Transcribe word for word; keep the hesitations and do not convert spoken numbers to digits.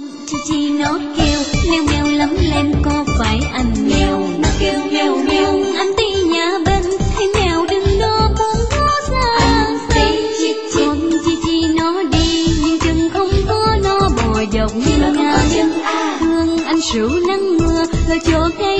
Chi chi nó kêu meo meo lắm lem, có phải anh mèo nó kêu meo meo anh tí nhà bên hay mèo đừng đó muốn nó ra. Con chi chi nó đi nhưng chân không có, nó bò dọc như ngà. Thương anh rượu nắng mưa rồi cho